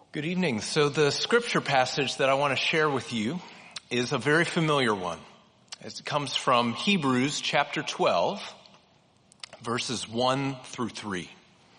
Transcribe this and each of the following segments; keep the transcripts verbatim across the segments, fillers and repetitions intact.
Good evening. So the scripture passage that I want to share with you is a very familiar one. It comes from Hebrews chapter twelve, verses one through three.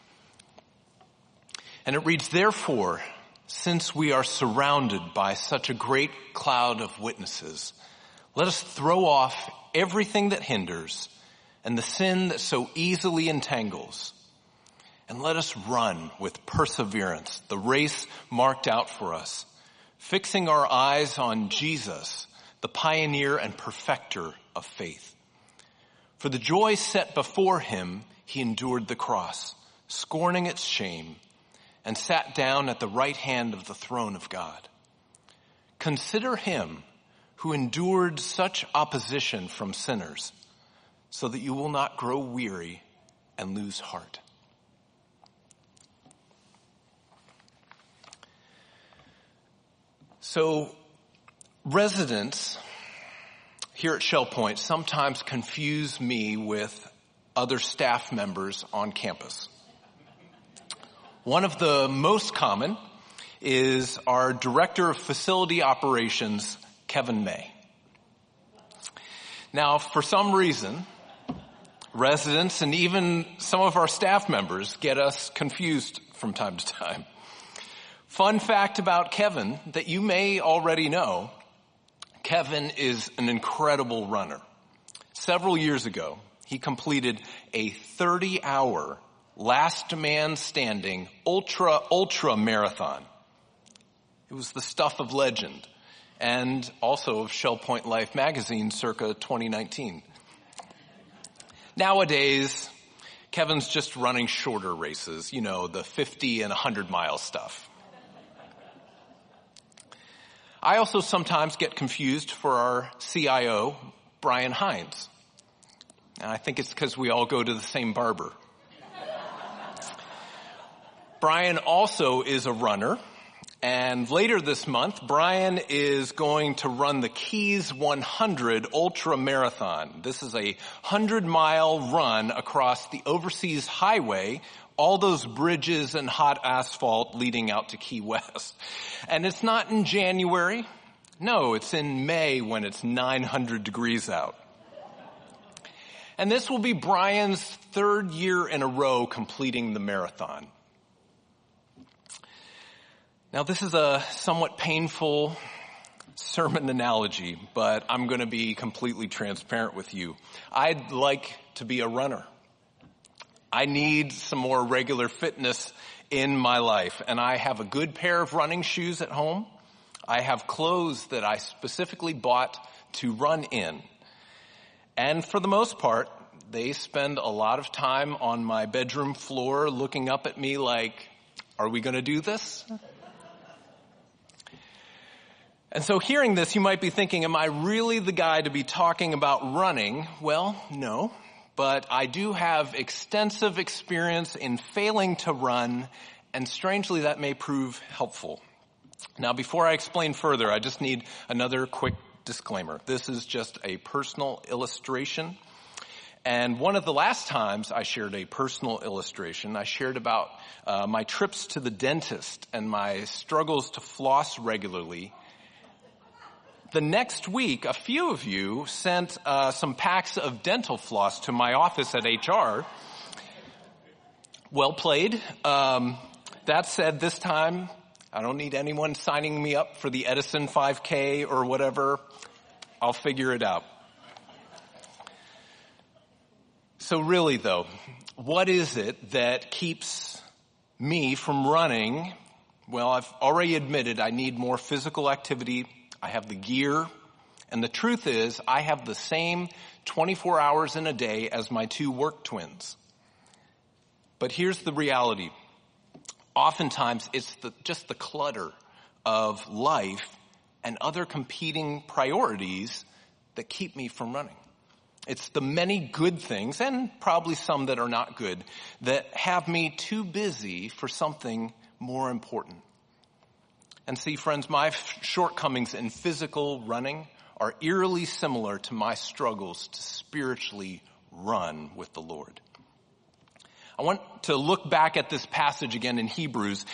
And it reads, "Therefore, since we are surrounded by such a great cloud of witnesses, let us throw off everything that hinders and the sin that so easily entangles. And let us run with perseverance the race marked out for us, fixing our eyes on Jesus, the pioneer and perfecter of faith. For the joy set before him, he endured the cross, scorning its shame, and sat down at the right hand of the throne of God. Consider him who endured such opposition from sinners, so that you will not grow weary and lose heart." So, residents here at Shell Point sometimes confuse me with other staff members on campus. One of the most common is our Director of Facility Operations, Kevin May. Now, for some reason, residents and even some of our staff members get us confused from time to time. Fun fact about Kevin that you may already know, Kevin is an incredible runner. Several years ago, he completed a thirty-hour last man standing ultra, ultra marathon. It was the stuff of legend and also of Shell Point Life magazine circa twenty nineteen. Nowadays, Kevin's just running shorter races, you know, the fifty and one hundred mile stuff. I also sometimes get confused for our C I O, Brian Hines. And I think it's because we all go to the same barber. Brian also is a runner. And later this month, Brian is going to run the Keys one hundred Ultra Marathon. This is a hundred mile run across the Overseas Highway, all those bridges and hot asphalt leading out to Key West. And it's not in January. No, it's in May when it's nine hundred degrees out. And this will be Brian's third year in a row completing the marathon. Now, this is a somewhat painful sermon analogy, but I'm going to be completely transparent with you. I'd like to be a runner. I need some more regular fitness in my life, and I have a good pair of running shoes at home. I have clothes that I specifically bought to run in. And for the most part, they spend a lot of time on my bedroom floor looking up at me like, "Are we going to do this?" And so hearing this, you might be thinking, am I really the guy to be talking about running? Well, no, but I do have extensive experience in failing to run, and strangely that may prove helpful. Now, before I explain further, I just need another quick disclaimer. This is just a personal illustration. And one of the last times I shared a personal illustration, I shared about uh, my trips to the dentist and my struggles to floss regularly. The next week, a few of you sent uh, some packs of dental floss to my office at H R. Well played. Um, that said, this time, I don't need anyone signing me up for the Edison five K or whatever. I'll figure it out. So really, though, what is it that keeps me from running? Well, I've already admitted I need more physical activity. I have the gear, and the truth is I have the same twenty-four hours in a day as my two work twins. But here's the reality. Oftentimes it's the, just the clutter of life and other competing priorities that keep me from running. It's the many good things, and probably some that are not good, that have me too busy for something more important. And see, friends, my shortcomings in physical running are eerily similar to my struggles to spiritually run with the Lord. I want to look back at this passage again in Hebrews.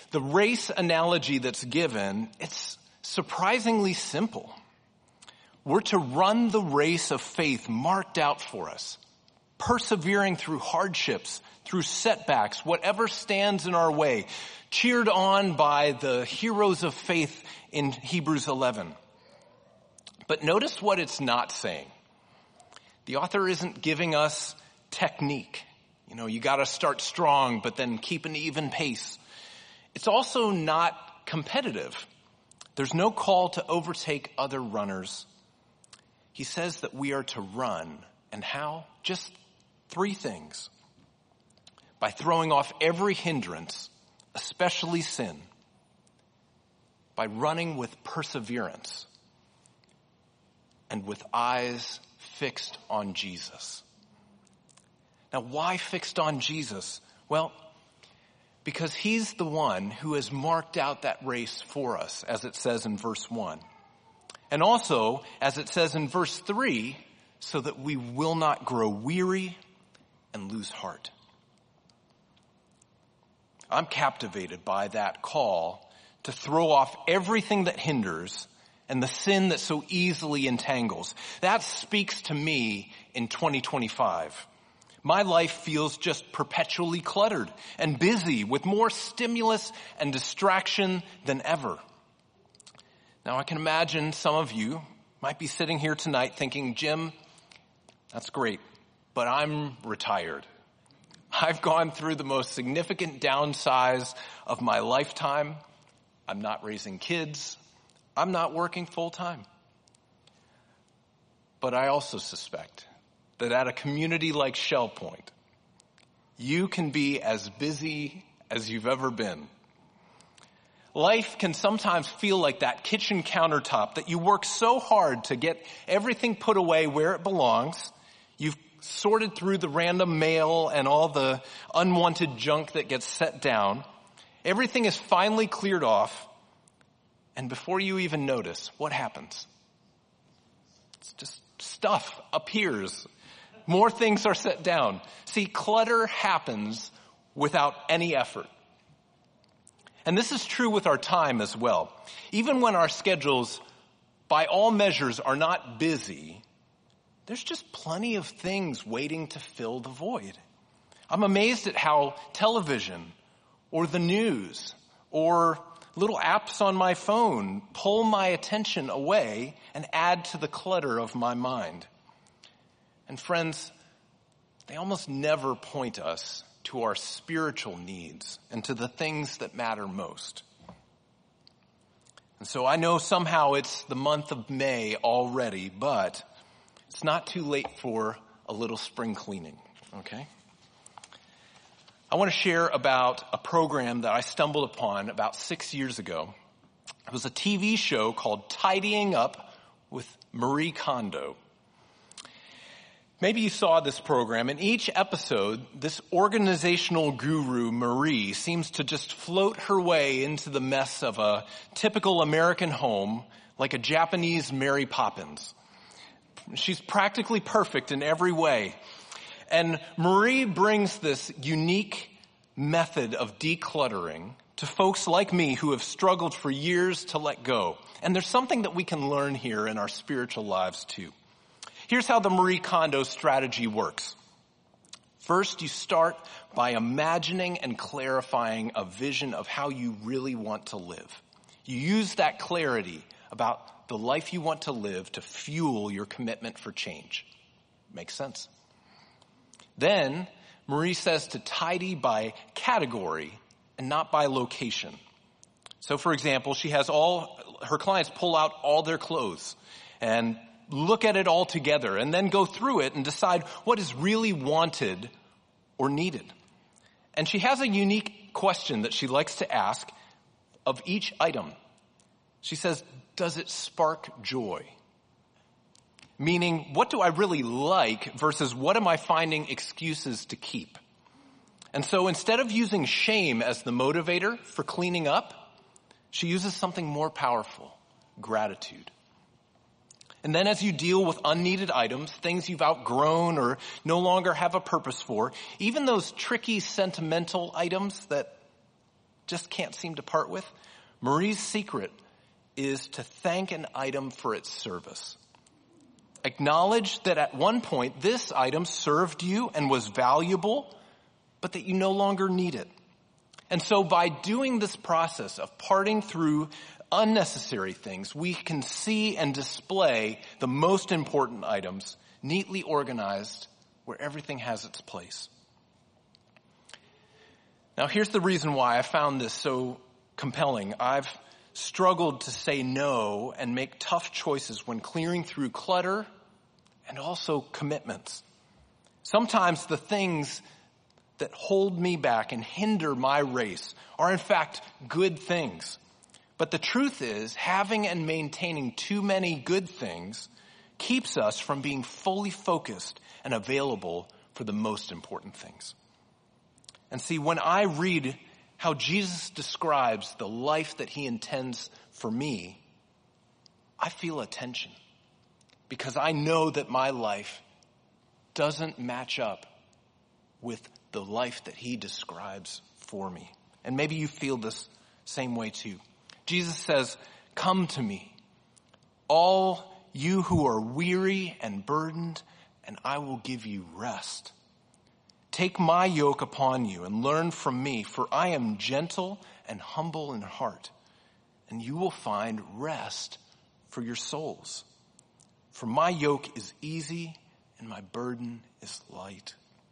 The race analogy that's given, it's surprisingly simple. We're to run the race of faith marked out for us, persevering through hardships, through setbacks, whatever stands in our way, cheered on by the heroes of faith in Hebrews eleven. But notice what it's not saying. The author isn't giving us technique. You know, you got to start strong, but then keep an even pace. It's also not competitive. There's no call to overtake other runners. He says that we are to run. And how? Just three things. By throwing off every hindrance, especially sin. By running with perseverance. And with eyes fixed on Jesus. Now, why fixed on Jesus? Well, because he's the one who has marked out that race for us, as it says in verse one. And also, as it says in verse three, so that we will not grow weary and lose heart. I'm captivated by that call to throw off everything that hinders and the sin that so easily entangles. That speaks to me in twenty twenty-five. My life feels just perpetually cluttered and busy with more stimulus and distraction than ever. Now I can imagine some of you might be sitting here tonight thinking, Jim, that's great, but I'm retired. I've gone through the most significant downsize of my lifetime. I'm not raising kids. I'm not working full time. But I also suspect that at a community like Shell Point, you can be as busy as you've ever been. Life can sometimes feel like that kitchen countertop that you work so hard to get everything put away where it belongs. You've sorted through the random mail and all the unwanted junk that gets set down. Everything is finally cleared off. And before you even notice, what happens? It's just stuff appears. More things are set down. See, clutter happens without any effort. And this is true with our time as well. Even when our schedules, by all measures, are not busy, there's just plenty of things waiting to fill the void. I'm amazed at how television or the news or little apps on my phone pull my attention away and add to the clutter of my mind. And friends, they almost never point us to our spiritual needs and to the things that matter most. And so I know somehow it's the month of May already, but it's not too late for a little spring cleaning, okay? I want to share about a program that I stumbled upon about six years ago. It was a T V show called Tidying Up with Marie Kondo. Maybe you saw this program. In each episode, this organizational guru, Marie, seems to just float her way into the mess of a typical American home like a Japanese Mary Poppins. She's practically perfect in every way. And Marie brings this unique method of decluttering to folks like me who have struggled for years to let go. And there's something that we can learn here in our spiritual lives too. Here's how the Marie Kondo strategy works. First, you start by imagining and clarifying a vision of how you really want to live. You use that clarity about the life you want to live to fuel your commitment for change. Makes sense? Then, Marie says to tidy by category and not by location. So, for example, she has all her clients pull out all their clothes and look at it all together and then go through it and decide what is really wanted or needed. And she has a unique question that she likes to ask of each item. She says, does it spark joy? Meaning, what do I really like versus what am I finding excuses to keep? And so instead of using shame as the motivator for cleaning up, she uses something more powerful, gratitude. And then as you deal with unneeded items, things you've outgrown or no longer have a purpose for, even those tricky sentimental items that just can't seem to part with? Marie's secret is to thank an item for its service. Acknowledge that at one point this item served you and was valuable, but that you no longer need it. And so by doing this process of parting through unnecessary things, we can see and display the most important items neatly organized where everything has its place. Now here's the reason why I found this so compelling. I've struggled to say no and make tough choices when clearing through clutter and also commitments. Sometimes the things that hold me back and hinder my race are in fact good things. But the truth is, having and maintaining too many good things keeps us from being fully focused and available for the most important things. And see, when I read how Jesus describes the life that he intends for me, I feel a tension because I know that my life doesn't match up with the life that he describes for me. And maybe you feel this same way too. Jesus says, "Come to me, all you who are weary and burdened, and I will give you rest. Take my yoke upon you and learn from me, for I am gentle and humble in heart, and you will find rest for your souls. For my yoke is easy and my burden is light."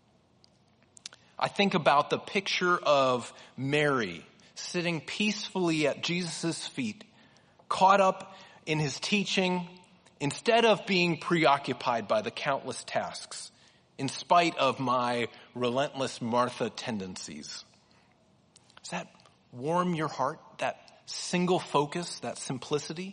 I think about the picture of Mary sitting peacefully at Jesus' feet, caught up in his teaching, instead of being preoccupied by the countless tasks, in spite of my relentless Martha tendencies. Does that warm your heart, that single focus, that simplicity?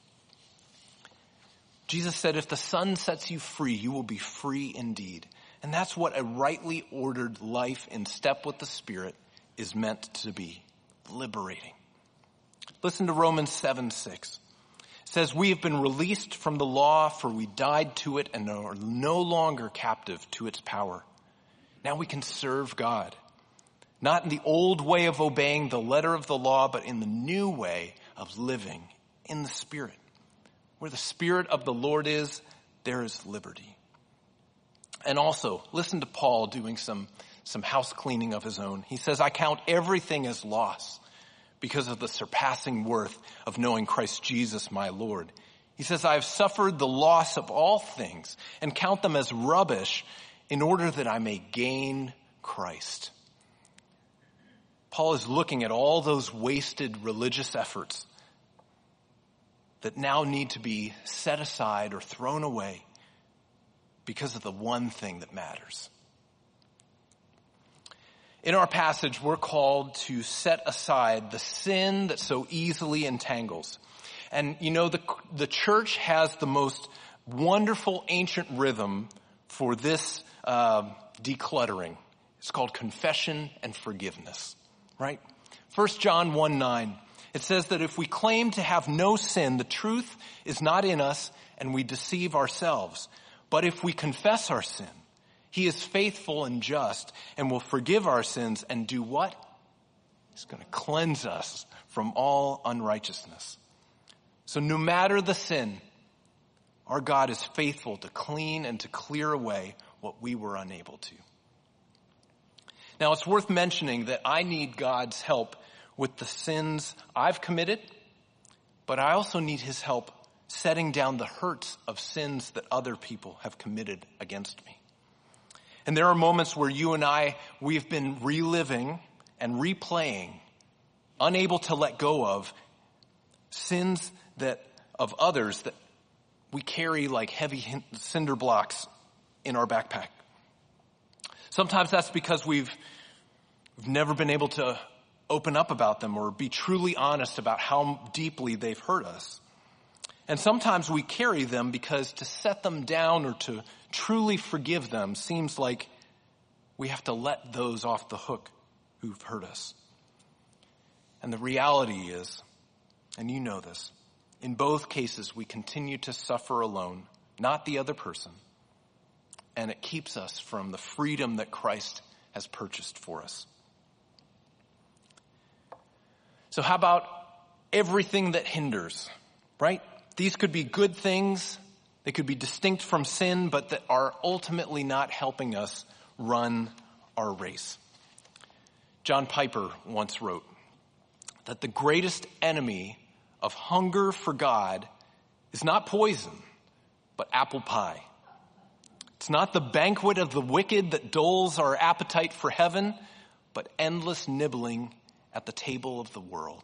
Jesus said, if the Son sets you free, you will be free indeed. And that's what a rightly ordered life in step with the Spirit is meant to be, liberating. Listen to Romans seven six. It says, "We have been released from the law, for we died to it and are no longer captive to its power. Now we can serve God, not in the old way of obeying the letter of the law, but in the new way of living in the Spirit. Where the Spirit of the Lord is, there is liberty." And also, listen to Paul doing some, some house cleaning of his own. He says, "I count everything as loss because of the surpassing worth of knowing Christ Jesus my Lord." He says, "I have suffered the loss of all things and count them as rubbish in order that I may gain Christ." Paul is looking at all those wasted religious efforts that now need to be set aside or thrown away because of the one thing that matters. In our passage, we're called to set aside the sin that so easily entangles. And you know, the, the church has the most wonderful ancient rhythm for this uh, decluttering. It's called confession and forgiveness, right? First John one nine, it says that if we claim to have no sin, the truth is not in us and we deceive ourselves. But if we confess our sin, he is faithful and just and will forgive our sins and do what? He's going to cleanse us from all unrighteousness. So no matter the sin, our God is faithful to clean and to clear away what we were unable to. Now it's worth mentioning that I need God's help with the sins I've committed, but I also need his help setting down the hurts of sins that other people have committed against me. And there are moments where you and I, we've been reliving and replaying, unable to let go of sins that of others that we carry like heavy cinder blocks in our backpack. Sometimes that's because we've, we've never been able to open up about them or be truly honest about how deeply they've hurt us. And sometimes we carry them because to set them down or to truly forgive them seems like we have to let those off the hook who've hurt us. And the reality is, and you know this, in both cases we continue to suffer alone, not the other person. And it keeps us from the freedom that Christ has purchased for us. So how about everything that hinders, right? These could be good things. They could be distinct from sin, but that are ultimately not helping us run our race. John Piper once wrote that the greatest enemy of hunger for God is not poison, but apple pie. It's not the banquet of the wicked that dulls our appetite for heaven, but endless nibbling at the table of the world.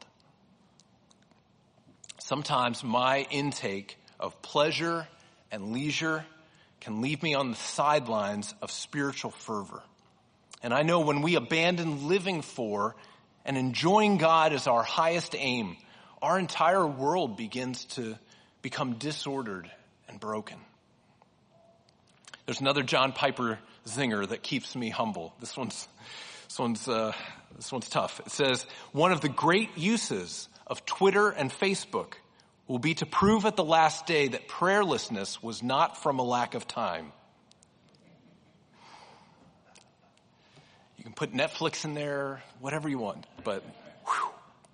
Sometimes my intake of pleasure and leisure can leave me on the sidelines of spiritual fervor. And I know when we abandon living for and enjoying God as our highest aim, our entire world begins to become disordered and broken. There's another John Piper zinger that keeps me humble. This one's, this one's, uh, this one's tough. It says, one of the great uses of Twitter and Facebook will be to prove at the last day that prayerlessness was not from a lack of time. You can put Netflix in there, whatever you want, but whew.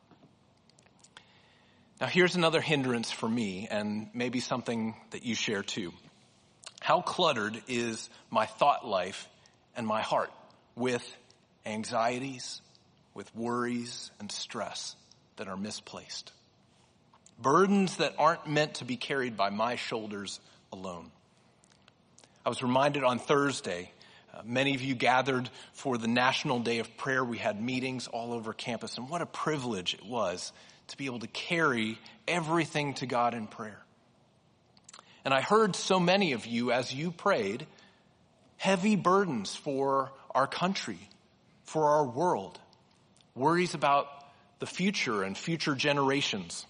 Now here's another hindrance for me, and maybe something that you share too. How cluttered is my thought life and my heart with anxieties, with worries and stress that are misplaced? Burdens that aren't meant to be carried by my shoulders alone. I was reminded on Thursday, uh, many of you gathered for the National Day of Prayer. We had meetings all over campus, and what a privilege it was to be able to carry everything to God in prayer. And I heard so many of you, as you prayed, heavy burdens for our country, for our world, worries about the future and future generations.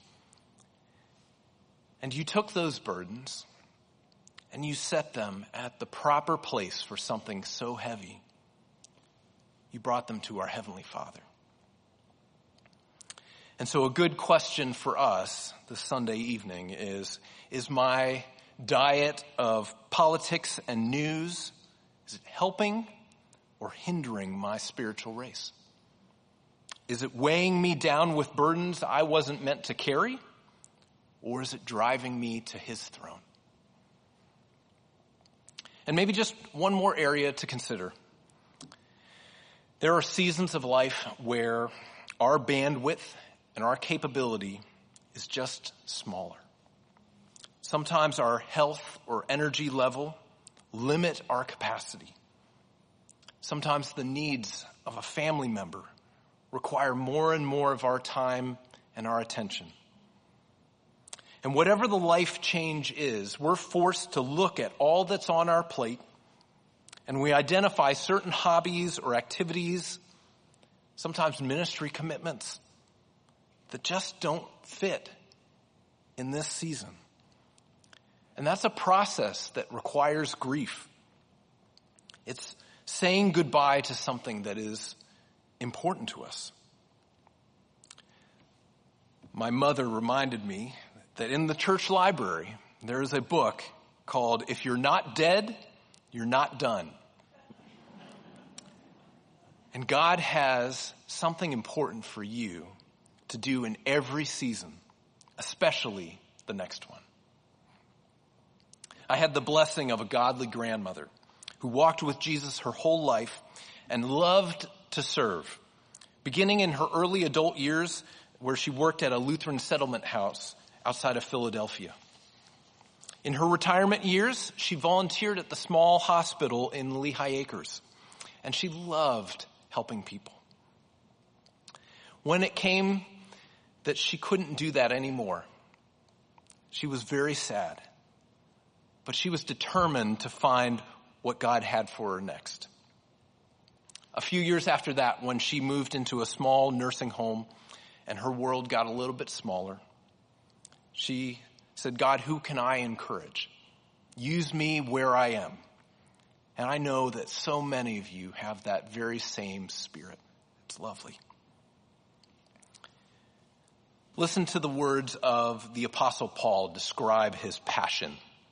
And you took those burdens and you set them at the proper place for something so heavy. You brought them to our Heavenly Father. And so a good question for us this Sunday evening is, is my diet of politics and news, is it helping or hindering my spiritual race? Is it weighing me down with burdens I wasn't meant to carry? Or is it driving me to His throne? And maybe just one more area to consider. There are seasons of life where our bandwidth and our capability is just smaller. Sometimes our health or energy level limit our capacity. Sometimes the needs of a family member require more and more of our time and our attention. And whatever the life change is, we're forced to look at all that's on our plate, and we identify certain hobbies or activities, sometimes ministry commitments, that just don't fit in this season. And that's a process that requires grief. It's saying goodbye to something that is important to us. My mother reminded me that in the church library, there is a book called If You're Not Dead, You're Not Done. And God has something important for you to do in every season, especially the next one. I had the blessing of a godly grandmother who walked with Jesus her whole life and loved to serve, beginning in her early adult years where she worked at a Lutheran settlement house outside of Philadelphia. In her retirement years, she volunteered at the small hospital in Lehigh Acres, and she loved helping people. When it came that she couldn't do that anymore, she was very sad, but she was determined to find what God had for her next. A few years after that, when she moved into a small nursing home and her world got a little bit smaller, she said, God, who can I encourage? Use me where I am. And I know that so many of you have that very same spirit. It's lovely. Listen to the words of the Apostle Paul describe his passion.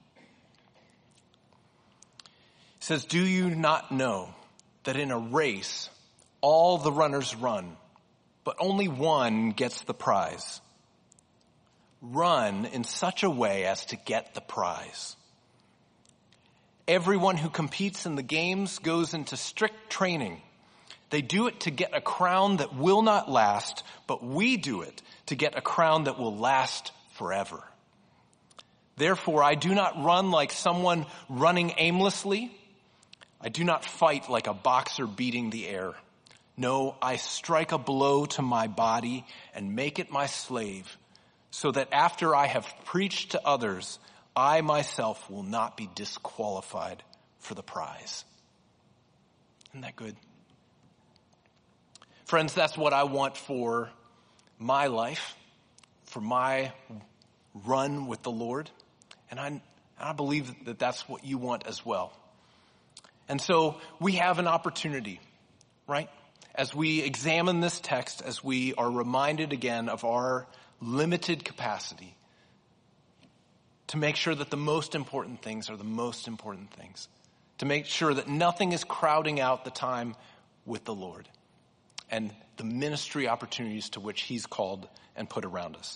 He says, do you not know that in a race all the runners run, but only one gets the prize. Run in such a way as to get the prize. Everyone who competes in the games goes into strict training. They do it to get a crown that will not last, but we do it to get a crown that will last forever. Therefore, I do not run like someone running aimlessly. I do not fight like a boxer beating the air. No, I strike a blow to my body and make it my slave, so that after I have preached to others, I myself will not be disqualified for the prize. Isn't that good? Friends, that's what I want for my life, for my run with the Lord. And I, I believe that that's what you want as well. And so we have an opportunity, right? As we examine this text, as we are reminded again of our limited capacity, to make sure that the most important things are the most important things. To make sure that nothing is crowding out the time with the Lord and the ministry opportunities to which he's called and put around us.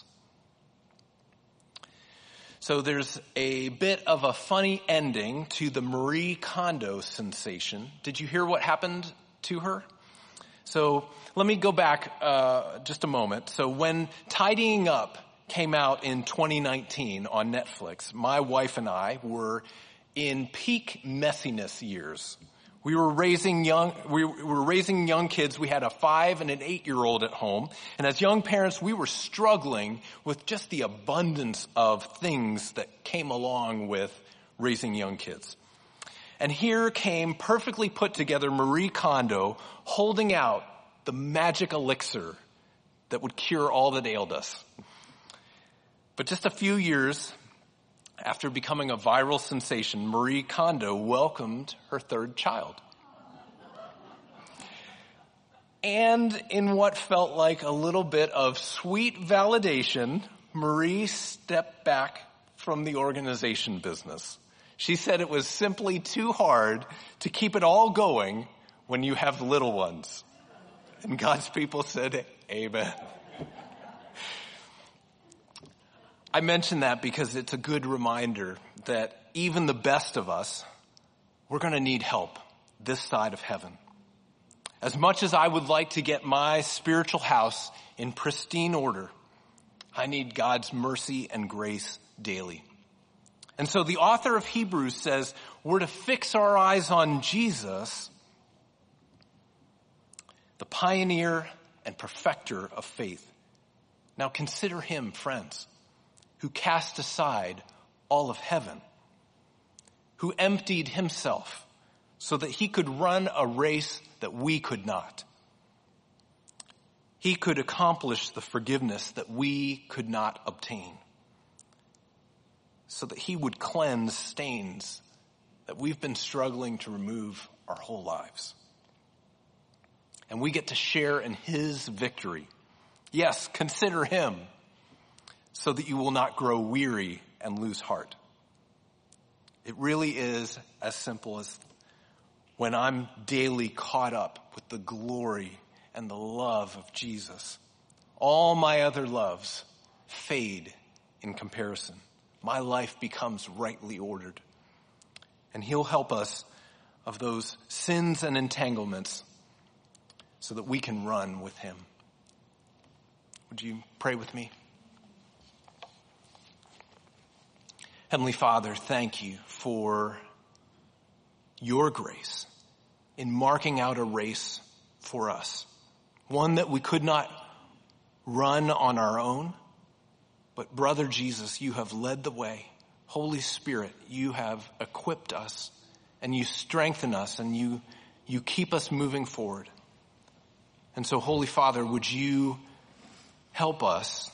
So there's a bit of a funny ending to the Marie Kondo sensation. Did you hear what happened to her? So let me go back uh, just a moment. So when Tidying Up came out in twenty nineteen on Netflix, my wife and I were in peak messiness years. We were raising young, we were raising young kids. We had a five and an eight year old at home. And as young parents, we were struggling with just the abundance of things that came along with raising young kids. And here came perfectly put together Marie Kondo holding out the magic elixir that would cure all that ailed us. But just a few years after becoming a viral sensation, Marie Kondo welcomed her third child. And in what felt like a little bit of sweet validation, Marie stepped back from the organization business. She said it was simply too hard to keep it all going when you have little ones. And God's people said, amen. I mention that because it's a good reminder that even the best of us, we're going to need help this side of heaven. As much as I would like to get my spiritual house in pristine order, I need God's mercy and grace daily. And so the author of Hebrews says we're to fix our eyes on Jesus, the pioneer and perfecter of faith. Now consider him, friends, who cast aside all of heaven, who emptied himself so that he could run a race that we could not. He could accomplish the forgiveness that we could not obtain, so that he would cleanse stains that we've been struggling to remove our whole lives. And we get to share in his victory. Yes, consider him, so that you will not grow weary and lose heart. It really is as simple as when I'm daily caught up with the glory and the love of Jesus, all my other loves fade in comparison. My life becomes rightly ordered. And he'll help us of those sins and entanglements so that we can run with him. Would you pray with me? Heavenly Father, thank you for your grace in marking out a race for us, one that we could not run on our own, but brother Jesus, you have led the way. Holy Spirit, you have equipped us and you strengthen us and you, you keep us moving forward. And so, Holy Father, would you help us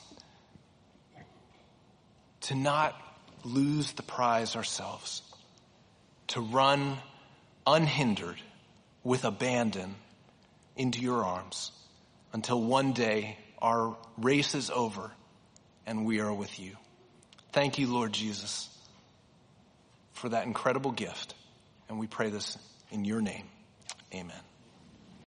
to not lose the prize ourselves, to run unhindered with abandon into your arms until one day our race is over and we are with you. Thank you, Lord Jesus, for that incredible gift. And we pray this in your name. Amen.